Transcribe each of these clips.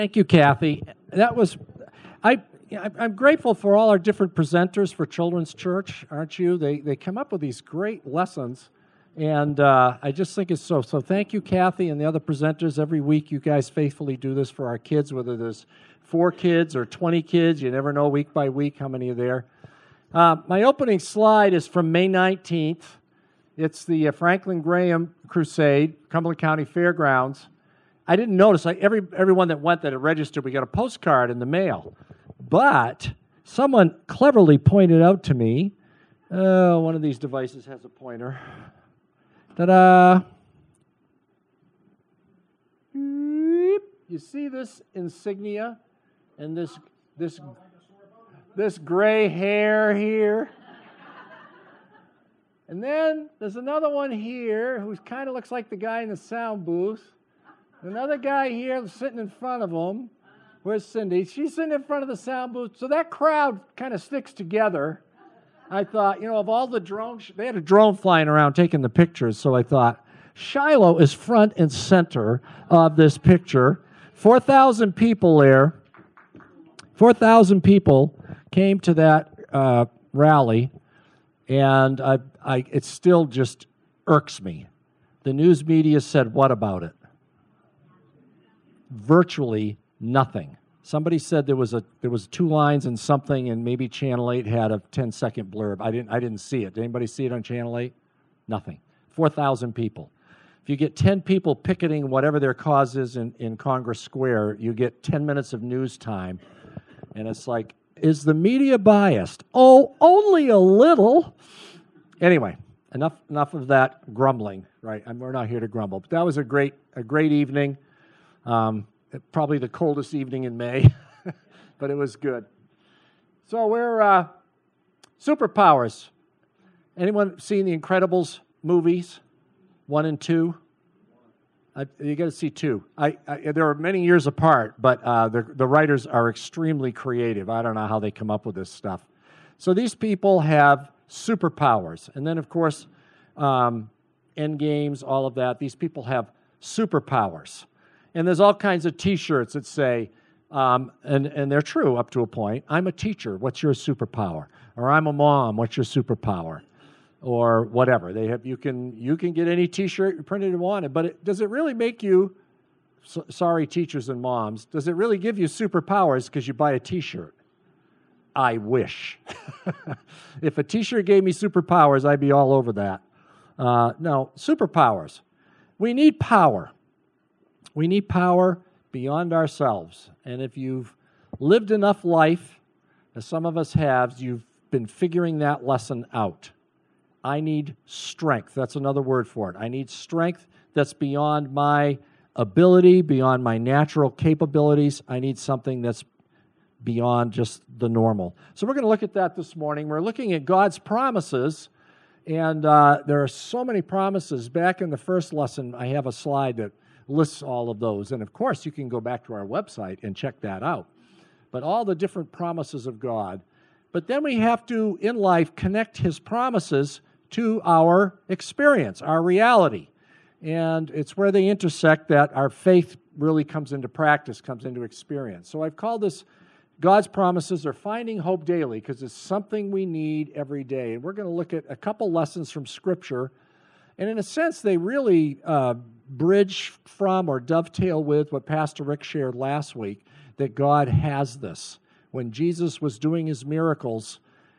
Thank you, Kathy. That was, I'm grateful for all our different presenters for Children's Church, aren't you? They come up with these great lessons, and I just think it's so. So thank you, Kathy, and the other presenters. Every week you guys faithfully do this for our kids, whether there's 4 kids or 20 kids. You never know week by week how many are there. My opening slide is from May 19th. It's the Franklin Graham Crusade, Cumberland County Fairgrounds. I didn't notice, everyone that went that had registered, we got a postcard in the mail. But someone cleverly pointed out to me, one of these devices has a pointer. Ta-da! You see this insignia and this gray hair here? And then there's another one here who kind of looks like the guy in the sound booth. Another guy here sitting in front of him. Where's Cindy? She's sitting in front of the sound booth. So that crowd kind of sticks together. I thought, of all the drones, they had a drone flying around taking the pictures. So I thought, Shiloh is front and center of this picture. 4,000 people there. 4,000 people came to that rally. And it still just irks me. The news media said, what about it? Virtually nothing. Somebody said there was 2 lines and something, and maybe Channel 8 had a 10-second blurb. I didn't see it. Did anybody see it on Channel 8? Nothing. 4,000 people. If you get 10 people picketing whatever their cause is in Congress Square, you get 10 minutes of news time. And it's like, is the media biased? Oh, only a little. Anyway, enough of that grumbling, right? We're not here to grumble. But that was a great evening. Probably the coldest evening in May, but it was good. So we're superpowers. Anyone seen the Incredibles movies, 1 and 2? You got to see 2. There are many years apart, but the writers are extremely creative. I don't know how they come up with this stuff. So these people have superpowers. And then, of course, Endgames, all of that. These people have superpowers. And there's all kinds of T-shirts that say, and they're true up to a point, I'm a teacher, what's your superpower? Or I'm a mom, what's your superpower? Or whatever. You can get any T-shirt printed you want, but does it really make you, sorry teachers and moms, does it really give you superpowers because you buy a T-shirt? I wish. If a T-shirt gave me superpowers, I'd be all over that. No, superpowers. We need power. We need power beyond ourselves. And if you've lived enough life, as some of us have, you've been figuring that lesson out. I need strength. That's another word for it. I need strength that's beyond my ability, beyond my natural capabilities. I need something that's beyond just the normal. So we're going to look at that this morning. We're looking at God's promises, and there are so many promises. Back in the first lesson, I have a slide that lists all of those. And of course, you can go back to our website and check that out. But all the different promises of God. But then we have to, in life, connect His promises to our experience, our reality. And it's where they intersect that our faith really comes into practice, comes into experience. So I've called this God's promises are finding hope daily because it's something we need every day. And we're going to look at a couple lessons from Scripture. And in a sense, they really bridge from or dovetail with what Pastor Rick shared last week, that God has this. When Jesus was doing His miracles,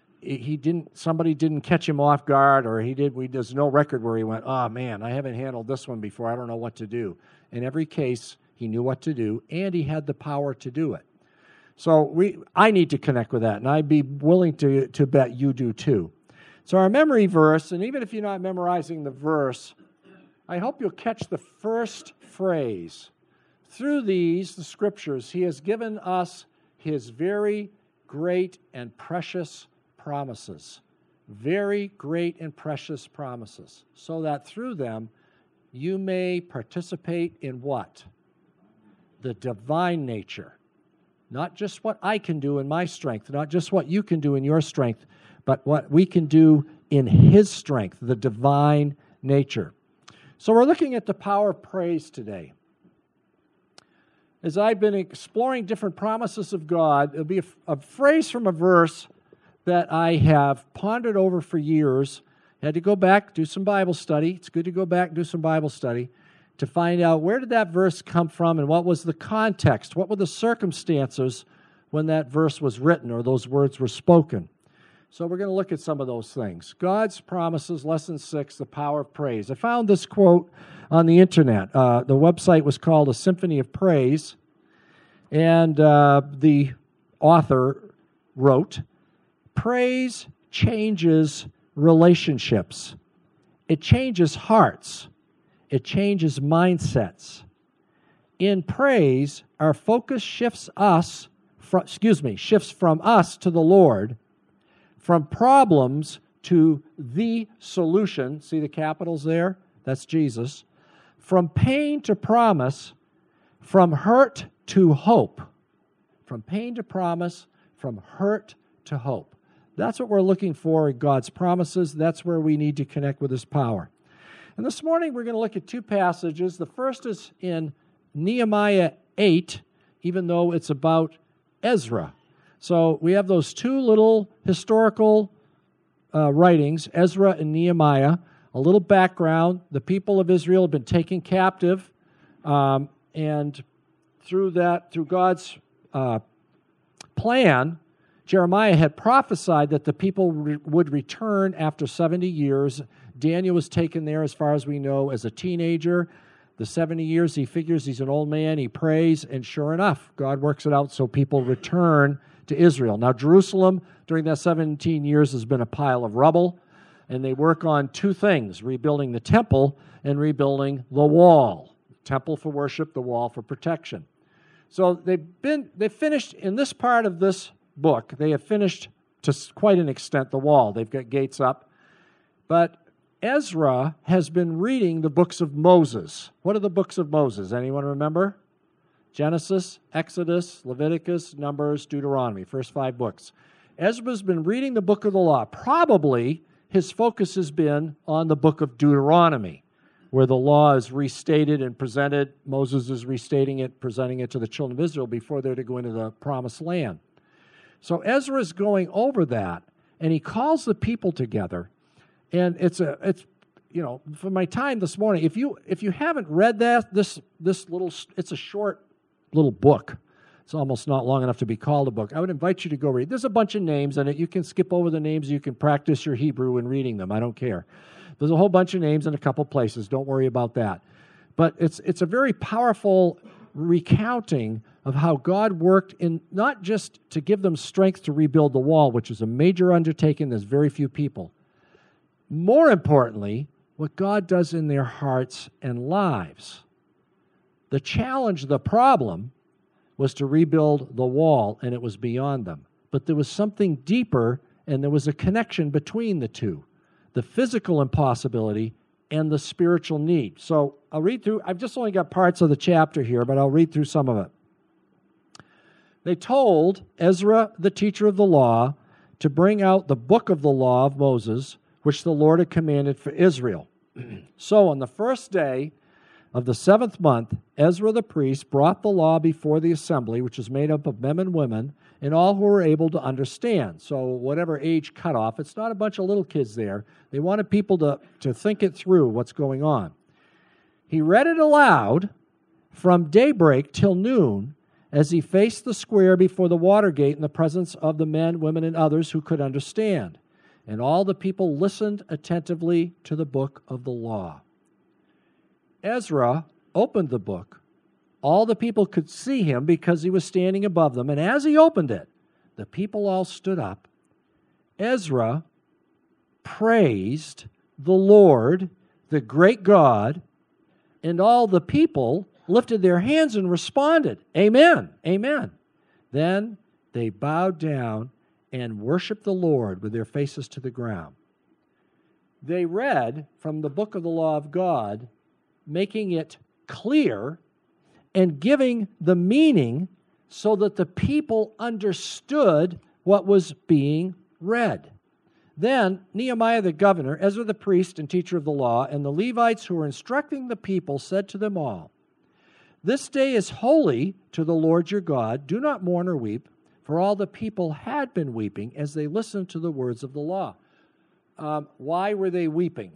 somebody didn't catch Him off guard, or there's no record where He went, oh man, I haven't handled this one before, I don't know what to do. In every case, He knew what to do, and He had the power to do it. So I need to connect with that, and I'd be willing to bet you do too. So our memory verse, and even if you're not memorizing the verse, I hope you'll catch the first phrase. Through these, the Scriptures, He has given us His very great and precious promises. Very great and precious promises. So that through them, you may participate in what? The divine nature. Not just what I can do in my strength, not just what you can do in your strength, but what we can do in His strength, the divine nature. So we're looking at the power of praise today. as I've been exploring different promises of God, it'll be a phrase from a verse that I have pondered over for years. I had to go back, do some Bible study. It's good to go back and do some Bible study to find out where did that verse come from and what was the context, what were the circumstances when that verse was written or those words were spoken. So we're going to look at some of those things. God's promises, Lesson 6, the power of praise. I found this quote on the internet. The website was called A Symphony of Praise, and the author wrote, "Praise changes relationships. It changes hearts. It changes mindsets. In praise, our focus shifts from us to the Lord, from problems to the solution." See the capitals there? That's Jesus. From pain to promise, from hurt to hope. From pain to promise, from hurt to hope. That's what we're looking for in God's promises. That's where we need to connect with His power. And this morning we're going to look at two passages. The first is in Nehemiah 8, even though it's about Ezra. So we have those two little historical writings, Ezra and Nehemiah. A little background. The people of Israel have been taken captive, and through God's plan, Jeremiah had prophesied that the people would return after 70 years. Daniel was taken there, as far as we know, as a teenager. The 70 years, he figures he's an old man, he prays, and sure enough, God works it out so people return to Israel. Now, Jerusalem, during that 17 years, has been a pile of rubble, and they work on two things, rebuilding the temple and rebuilding the wall. Temple for worship, the wall for protection. So they finished, in this part of this book, they have finished to quite an extent the wall. They've got gates up. But Ezra has been reading the books of Moses. What are the books of Moses? Anyone remember? Genesis, Exodus, Leviticus, Numbers, Deuteronomy, first 5 books. Ezra's been reading the book of the law. Probably his focus has been on the book of Deuteronomy, where the law is restated and presented. Moses is restating it, presenting it to the children of Israel before they're to go into the promised land. So Ezra is going over that, and he calls the people together. And it's for my time this morning, if you haven't read this little, it's a short little book. It's almost not long enough to be called a book. I would invite you to go read. There's a bunch of names in it. You can skip over the names. You can practice your Hebrew in reading them. I don't care. There's a whole bunch of names in a couple places. Don't worry about that. But it's a very powerful recounting of how God worked in not just to give them strength to rebuild the wall, which is a major undertaking. There's very few people. More importantly, what God does in their hearts and lives. The challenge, the problem, was to rebuild the wall, and it was beyond them. But there was something deeper, and there was a connection between the two, the physical impossibility and the spiritual need. So I'll read through. I've just only got parts of the chapter here, but I'll read through some of it. They told Ezra, the teacher of the law, to bring out the book of the law of Moses, which the Lord had commanded for Israel. So on the first day of the 7th month, Ezra the priest brought the law before the assembly, which is made up of men and women, and all who were able to understand. So whatever age cutoff, it's not a bunch of little kids there. They wanted people to think it through, what's going on. He read it aloud from daybreak till noon as he faced the square before the water gate in the presence of the men, women, and others who could understand. And all the people listened attentively to the book of the law. Ezra opened the book. All the people could see him because he was standing above them. And as he opened it, the people all stood up. Ezra praised the Lord, the great God, and all the people lifted their hands and responded, "Amen, amen." Then they bowed down and worshiped the Lord with their faces to the ground. They read from the book of the law of God, making it clear and giving the meaning so that the people understood what was being read. Then Nehemiah the governor, Ezra the priest and teacher of the law, and the Levites who were instructing the people said to them all, This day is holy to the Lord your God. Do not mourn or weep, for all the people had been weeping as they listened to the words of the law. Why were they weeping?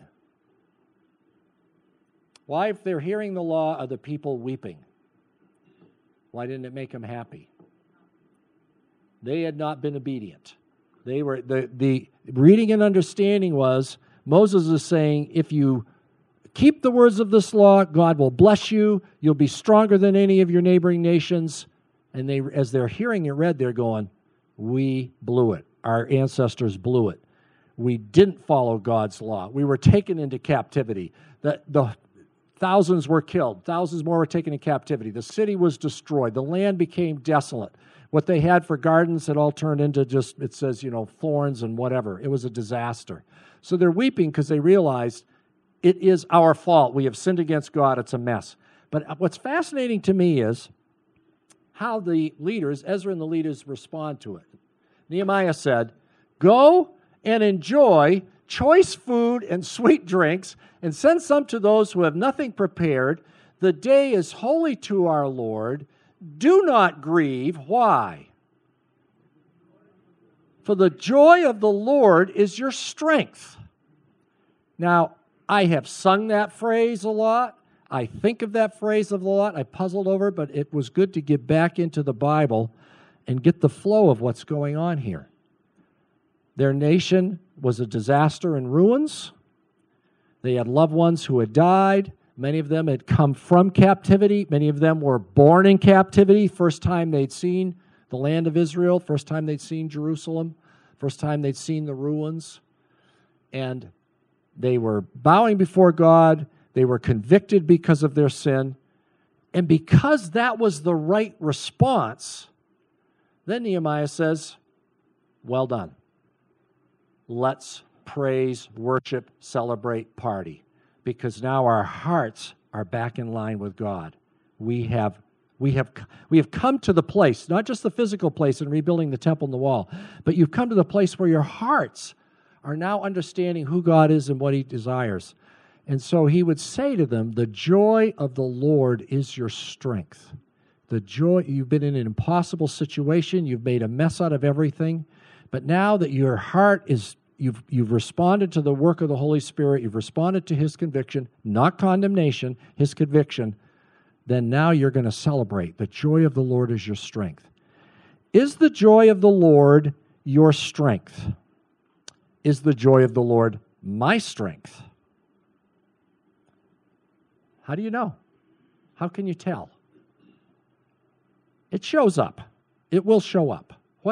Why, if they're hearing the law, are the people weeping? Why didn't it make them happy? They had not been obedient. They were the reading and understanding was Moses is saying, if you keep the words of this law, God will bless you. You'll be stronger than any of your neighboring nations. And they, as they're hearing it read, they're going, we blew it. Our ancestors blew it. We didn't follow God's law. We were taken into captivity. The thousands were killed. Thousands more were taken in captivity. The city was destroyed. The land became desolate. What they had for gardens had all turned into just, it says, thorns and whatever. It was a disaster. So they're weeping because they realized it is our fault. We have sinned against God. It's a mess. But what's fascinating to me is how the leaders, Ezra and the leaders, respond to it. Nehemiah said, go and enjoy choice food and sweet drinks, and send some to those who have nothing prepared. The day is holy to our Lord. Do not grieve. Why? For the joy of the Lord is your strength. Now, I have sung that phrase a lot. I think of that phrase a lot. I puzzled over it, but it was good to get back into the Bible and get the flow of what's going on here. Their nation was a disaster in ruins. They had loved ones who had died. Many of them had come from captivity. Many of them were born in captivity. First time they'd seen the land of Israel. First time they'd seen Jerusalem. First time they'd seen the ruins. And they were bowing before God. They were convicted because of their sin. And because that was the right response, then Nehemiah says, well done. Let's praise, worship, celebrate, party. Because now our hearts are back in line with God. We have come to the place, not just the physical place in rebuilding the temple and the wall, but you've come to the place where your hearts are now understanding who God is and what He desires. And so he would say to them, the joy of the Lord is your strength. The joy, you've been in an impossible situation, you've made a mess out of everything, but now that your heart is, you've responded to the work of the Holy Spirit, you've responded to His conviction, not condemnation, His conviction, then now you're going to celebrate. The joy of the Lord is your strength. Is the joy of the Lord your strength? Is the joy of the Lord my strength? How do you know? How can you tell? It shows up. It will show up.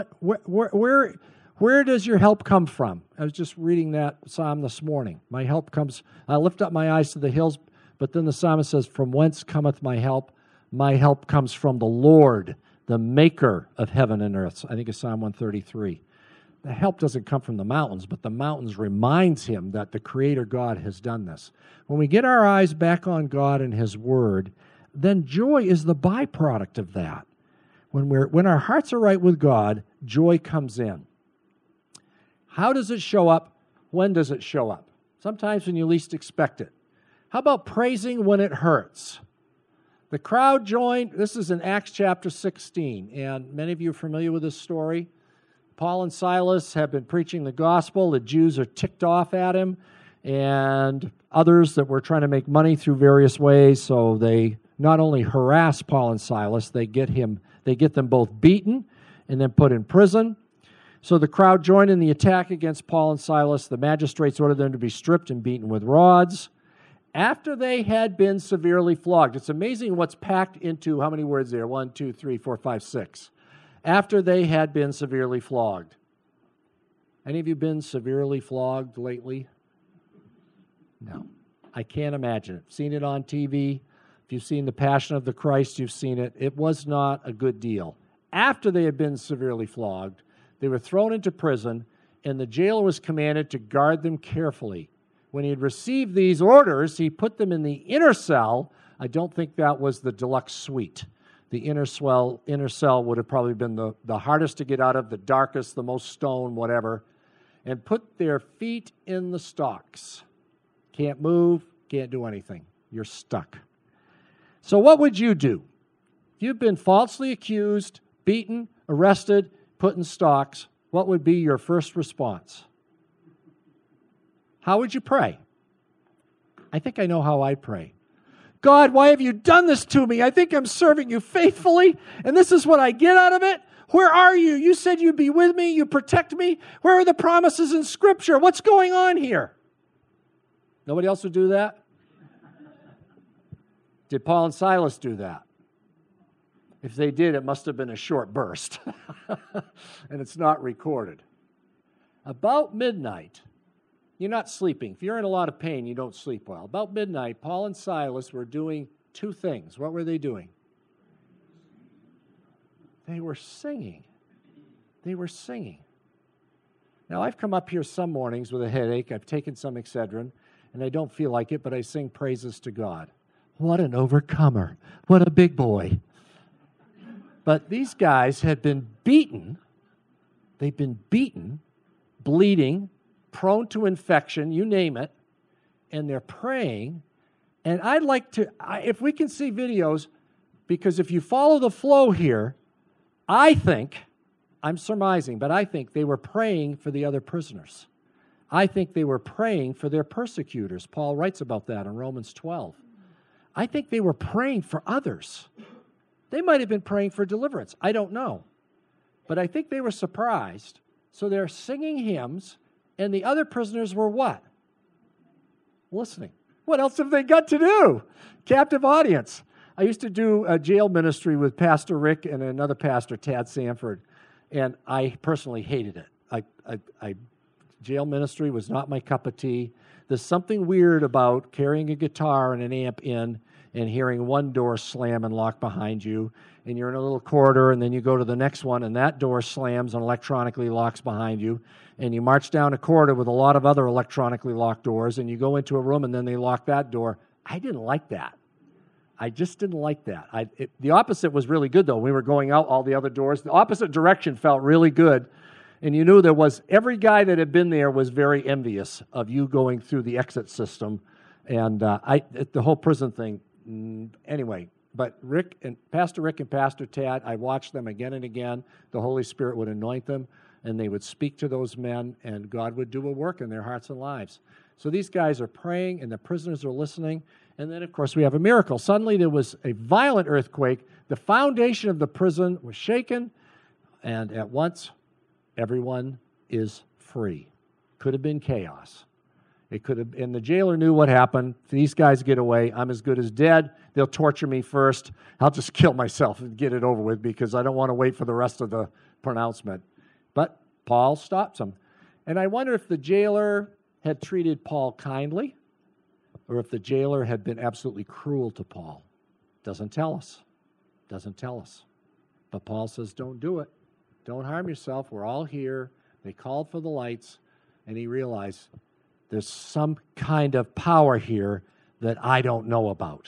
Where does your help come from? I was just reading that psalm this morning. My help comes, I lift up my eyes to the hills, but then the psalmist says, from whence cometh my help? My help comes from the Lord, the maker of heaven and earth. I think it's Psalm 133. The help doesn't come from the mountains, but the mountains reminds him that the Creator God has done this. When we get our eyes back on God and His Word, then joy is the byproduct of that. When our hearts are right with God, joy comes in. How does it show up? When does it show up? Sometimes when you least expect it. How about praising when it hurts? The crowd joined. This is in Acts chapter 16, and many of you are familiar with this story. Paul and Silas have been preaching the gospel. The Jews are ticked off at him, and others that were trying to make money through various ways, so they not only harass Paul and Silas, they get them both beaten and then put in prison. So the crowd joined in the attack against Paul and Silas. The magistrates ordered them to be stripped and beaten with rods after they had been severely flogged. It's amazing what's packed into, how many words there? 1, 2, 3, 4, 5, 6. After they had been severely flogged. Any of you been severely flogged lately? No. I can't imagine it. Seen it on TV. If you've seen The Passion of the Christ, you've seen it. It was not a good deal. After they had been severely flogged, they were thrown into prison, and the jailer was commanded to guard them carefully. When he had received these orders, he put them in the inner cell. I don't think that was the deluxe suite. The inner cell would have probably been the hardest to get out of, the darkest, the most stone, whatever, and put their feet in the stocks. Can't move, can't do anything. You're stuck. So what would you do? If you've been falsely accused, beaten, arrested, put in stocks, what would be your first response? How would you pray? I think I know how I'd pray. God, why have you done this to me? I think I'm serving you faithfully, and this is what I get out of it. Where are you? You said you'd be with me, you protect me. Where are the promises in Scripture? What's going on here? Nobody else would do that? Did Paul and Silas do that? If they did, it must have been a short burst, and it's not recorded. About midnight, you're not sleeping. If you're in a lot of pain, you don't sleep well. About midnight, Paul and Silas were doing two things. What were they doing? They were singing. They were singing. Now, I've come up here some mornings with a headache. I've taken some Excedrin, and I don't feel like it, but I sing praises to God. What an overcomer. What a big boy. But these guys had been beaten. They've been beaten, bleeding, prone to infection, you name it, and they're praying. And I'd like to, if we can see videos, because if you follow the flow here, I think, I'm surmising, but I think they were praying for the other prisoners. I think they were praying for their persecutors. Paul writes about that in Romans 12. I think they were praying for others. They might have been praying for deliverance. I don't know. But I think they were surprised. So they're singing hymns, and the other prisoners were what? Listening. What else have they got to do? Captive audience. I used to do a jail ministry with Pastor Rick and another pastor, Tad Sanford, and I personally hated it. Jail ministry was not my cup of tea. There's something weird about carrying a guitar and an amp in and hearing one door slam and lock behind you, and you're in a little corridor, and then you go to the next one, and that door slams and electronically locks behind you, and you march down a corridor with a lot of other electronically locked doors, and you go into a room, and then they lock that door. I didn't like that. I just didn't like that. The opposite was really good, though. We were going out all the other doors. The opposite direction felt really good, and you knew there was, every guy that had been there was very envious of you going through the exit system, and the whole prison thing. Anyway, but Pastor Rick and Pastor Tad, I watched them again and again. The Holy Spirit would anoint them, and they would speak to those men, and God would do a work in their hearts and lives. So these guys are praying, and the prisoners are listening, and then, of course, we have a miracle. Suddenly, there was a violent earthquake. The foundation of the prison was shaken, and at once, everyone is free. Could have been chaos. It could have, and the jailer knew what happened. If these guys get away, I'm as good as dead. They'll torture me first. I'll just kill myself and get it over with because I don't want to wait for the rest of the pronouncement. But Paul stops him. And I wonder if the jailer had treated Paul kindly or if the jailer had been absolutely cruel to Paul. Doesn't tell us. Doesn't tell us. But Paul says, don't do it. Don't harm yourself. We're all here. They called for the lights, and he realized there's some kind of power here that I don't know about.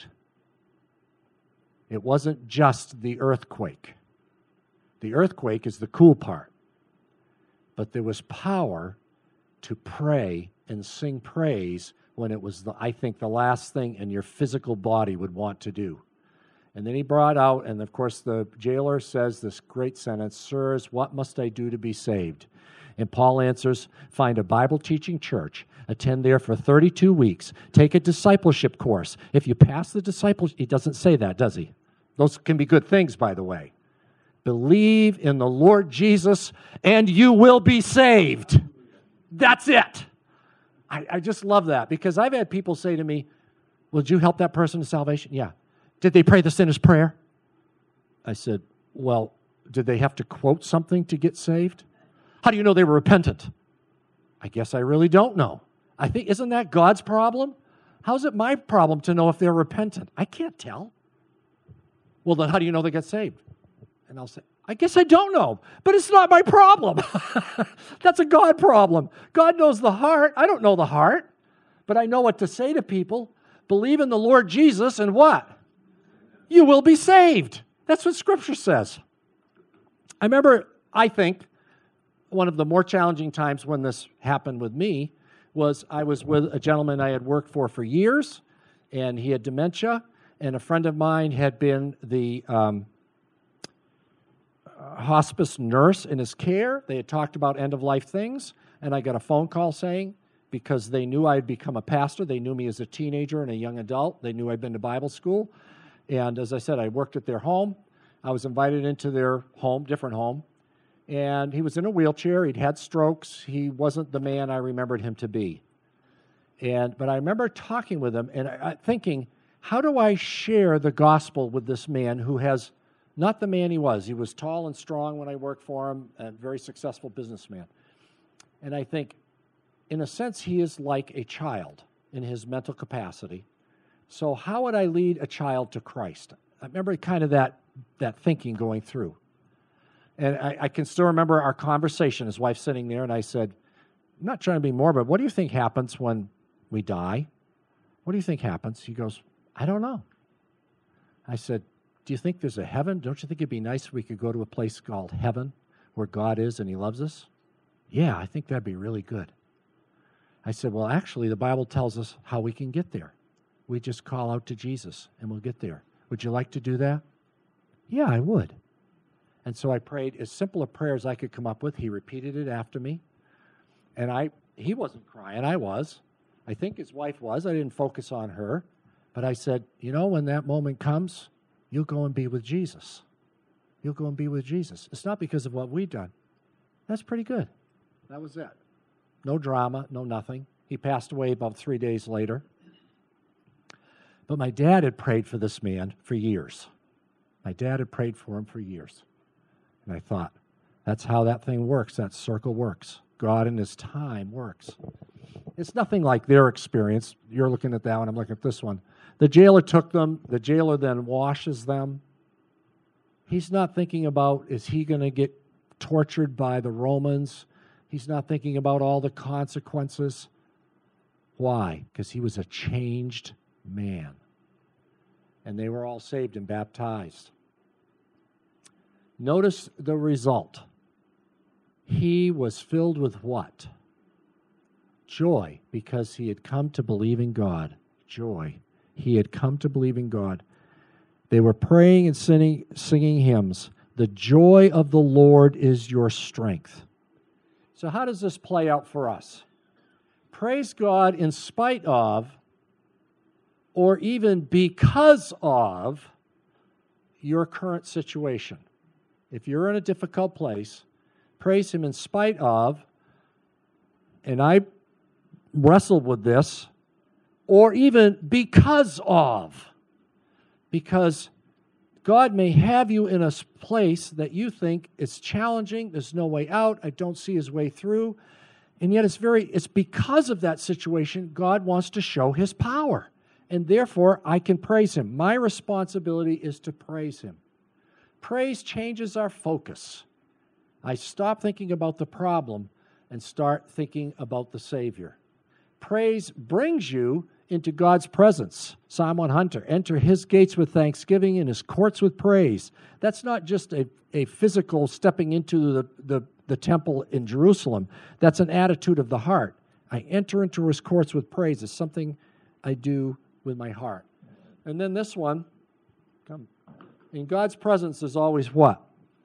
It wasn't just the earthquake. The earthquake is the cool part. But there was power to pray and sing praise when it was, I think, the last thing in your physical body would want to do. And then he brought out, and of course the jailer says this great sentence, "Sirs, what must I do to be saved?" And Paul answers, find a Bible-teaching church, attend there for 32 weeks, take a discipleship course. If you pass the discipleship, he doesn't say that, does he? Those can be good things, by the way. Believe in the Lord Jesus, and you will be saved. That's it. I just love that, because I've had people say to me, well, did you help that person to salvation? Yeah. Did they pray the sinner's prayer? I said, well, did they have to quote something to get saved? How do you know they were repentant? I guess I really don't know. I think, isn't that God's problem? How's it my problem to know if they're repentant? I can't tell. Well, then how do you know they got saved? And I'll say, I guess I don't know, but it's not my problem. That's a God problem. God knows the heart. I don't know the heart, but I know what to say to people. Believe in the Lord Jesus and what? You will be saved. That's what Scripture says. I remember, I think, one of the more challenging times when this happened with me was I was with a gentleman I had worked for years, and he had dementia, and a friend of mine had been the hospice nurse in his care. They had talked about end-of-life things, and I got a phone call saying, because they knew I had become a pastor, they knew me as a teenager and a young adult, they knew I'd been to Bible school, and as I said, I worked at their home. I was invited into their home, different home, and he was in a wheelchair. He'd had strokes. He wasn't the man I remembered him to be. But I remember talking with him and thinking, how do I share the gospel with this man who has not the man he was? He was tall and strong when I worked for him, a very successful businessman. And I think, in a sense, he is like a child in his mental capacity. So how would I lead a child to Christ? I remember kind of that thinking going through. And I can still remember our conversation, his wife sitting there, and I said, I'm not trying to be morbid, what do you think happens when we die? What do you think happens? He goes, I don't know. I said, do you think there's a heaven? Don't you think it'd be nice if we could go to a place called heaven where God is and he loves us? Yeah, I think that'd be really good. I said, well, actually, the Bible tells us how we can get there. We just call out to Jesus and we'll get there. Would you like to do that? Yeah, I would. And so I prayed as simple a prayer as I could come up with. He repeated it after me. And he wasn't crying, I was. I think his wife was. I didn't focus on her. But I said, when that moment comes, you'll go and be with Jesus. You'll go and be with Jesus. It's not because of what we've done. That's pretty good. That was it. No drama, no nothing. He passed away about 3 days later. But my dad had prayed for this man for years. My dad had prayed for him for years. And I thought, that's how that thing works, that circle works. God in his time works. It's nothing like their experience. You're looking at that one, I'm looking at this one. The jailer took them. The jailer then washes them. He's not thinking about, is he going to get tortured by the Romans? He's not thinking about all the consequences. Why? Because he was a changed man. And they were all saved and baptized. Notice the result. He was filled with what? Joy, because he had come to believe in God. Joy. He had come to believe in God. They were praying and singing hymns. The joy of the Lord is your strength. So how does this play out for us? Praise God in spite of, or even because of, your current situation. If you're in a difficult place, praise him in spite of, and I wrestled with this, or even because of. Because God may have you in a place that you think is challenging, there's no way out, I don't see his way through, and yet it's because of that situation God wants to show his power. And therefore, I can praise him. My responsibility is to praise him. Praise changes our focus. I stop thinking about the problem and start thinking about the Savior. Praise brings you into God's presence. Psalm 100, enter his gates with thanksgiving and his courts with praise. That's not just a physical stepping into the temple in Jerusalem. That's an attitude of the heart. I enter into his courts with praise. It's something I do with my heart. And then this one, in God's presence is always what?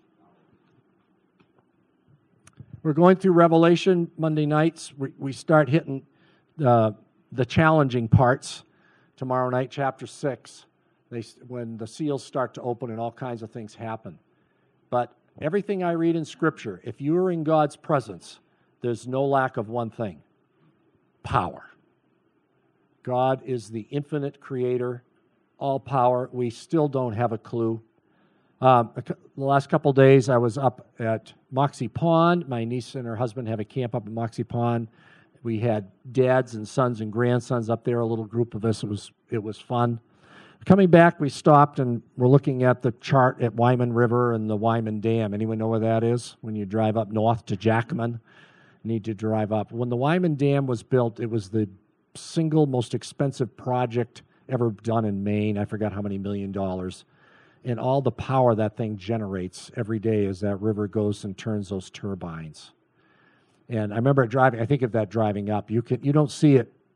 We're going through Revelation Monday nights. We start hitting the challenging parts. Tomorrow night, chapter 6, when the seals start to open and all kinds of things happen. But everything I read in Scripture, if you are in God's presence, there's no lack of one thing: power. God is the infinite creator, all power. We still don't have a clue. The last couple of days, I was up at Moxie Pond. My niece and her husband have a camp up at Moxie Pond. We had dads and sons and grandsons up there, a little group of us. It was fun. Coming back, we stopped and we're looking at the chart at Wyman River and the Wyman Dam. Anyone know where that is? When you drive up north to Jackman, you need to drive up. When the Wyman Dam was built, it was the single most expensive project ever done in Maine. I forgot how many $1 million. And all the power that thing generates every day as that river goes and turns those turbines. And I remember driving, I think of that driving up. You don't see it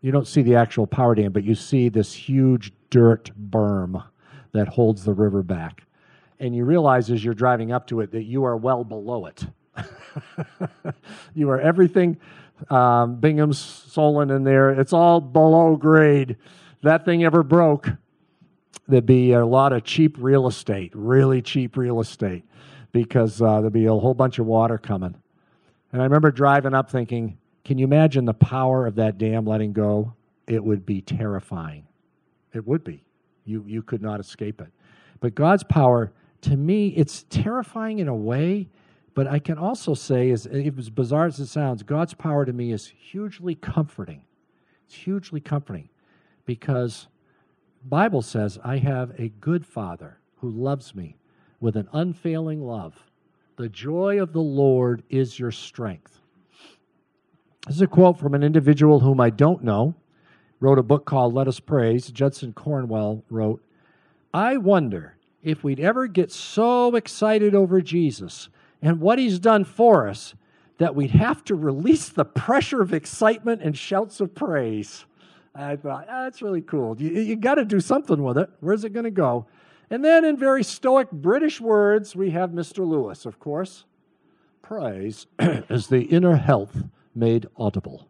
You don't see the actual power dam, but you see this huge dirt berm that holds the river back. And you realize as you're driving up to it that you are well below it. You are everything, Bingham's, Solon in there, it's all below grade. If that thing ever broke, there'd be a lot of cheap real estate, really cheap real estate, because there'd be a whole bunch of water coming. And I remember driving up thinking, can you imagine the power of that dam letting go? It would be terrifying. It would be. You could not escape it. But God's power, to me, it's terrifying in a way, but I can also say, as bizarre as it sounds, God's power to me is hugely comforting. It's hugely comforting because the Bible says, I have a good Father who loves me with an unfailing love. The joy of the Lord is your strength. This is a quote from an individual whom I don't know, wrote a book called Let Us Praise. Judson Cornwell wrote, I wonder if we'd ever get so excited over Jesus and what he's done for us that we'd have to release the pressure of excitement and shouts of praise. I thought, that's really cool. You got to do something with it. Where's it going to go? And then in very stoic British words, we have Mr. Lewis, of course. Praise is the inner health made audible.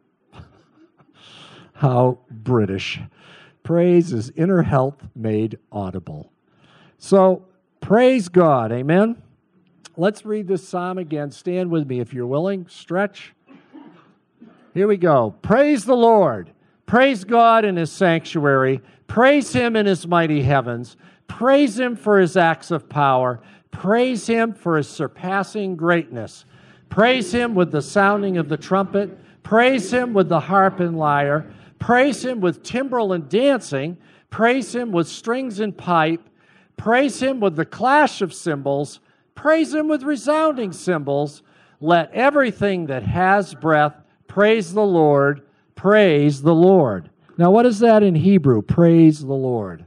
How British. Praise is inner health made audible. So, praise God. Amen? Let's read this psalm again. Stand with me if you're willing. Stretch. Here we go. Praise the Lord. Praise God in his sanctuary. Praise him in his mighty heavens. Praise him for his acts of power. Praise him for his surpassing greatness. Praise him with the sounding of the trumpet. Praise him with the harp and lyre. Praise him with timbrel and dancing. Praise him with strings and pipe. Praise him with the clash of cymbals. Praise him with resounding cymbals. Let everything that has breath praise the Lord. Praise the Lord. Now, what is that in Hebrew? Praise the Lord.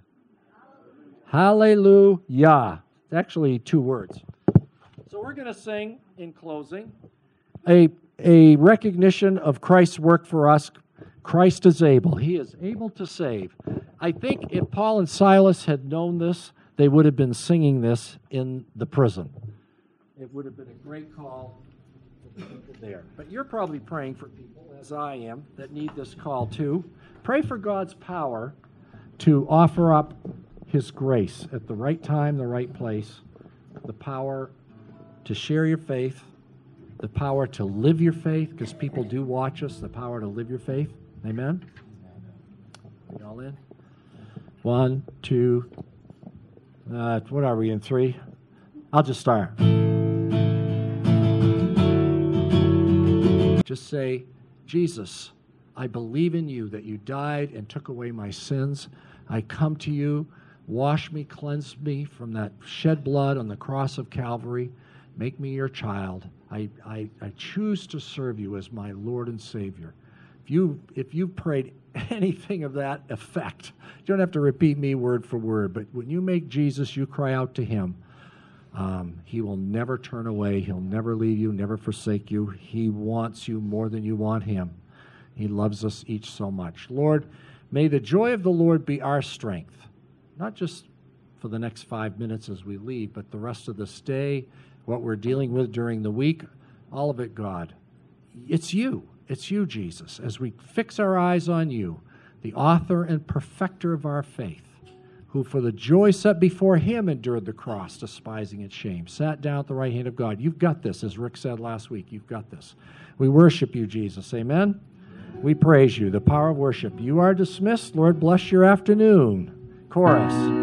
Hallelujah. It's actually two words. So we're going to sing in closing a recognition of Christ's work for us. Christ is able. He is able to save. I think if Paul and Silas had known this, they would have been singing this in the prison. It would have been a great call for the people there. But you're probably praying for people, as I am, that need this call too. Pray for God's power to offer up his grace at the right time, the right place, the power to share your faith, the power to live your faith, because people do watch us, the power to live your faith. Amen? You all in? 1, 2, what are we in, 3? I'll just start. Just say, Jesus, I believe in you, that you died and took away my sins. I come to you. Wash me, cleanse me from that shed blood on the cross of Calvary. Make me your child. I choose to serve you as my Lord and Savior. If you prayed anything of that effect, you don't have to repeat me word for word, but when you make Jesus, you cry out to him. He will never turn away. He'll never leave you, never forsake you. He wants you more than you want him. He loves us each so much. Lord, may the joy of the Lord be our strength, not just for the next 5 minutes as we leave, but the rest of this day, what we're dealing with during the week, all of it, God. It's you. It's you, Jesus, as we fix our eyes on you, the author and perfecter of our faith, who for the joy set before him endured the cross, despising its shame, sat down at the right hand of God. You've got this, as Rick said last week. You've got this. We worship you, Jesus. Amen? We praise you, the power of worship. You are dismissed. Lord, bless your afternoon. Chorus.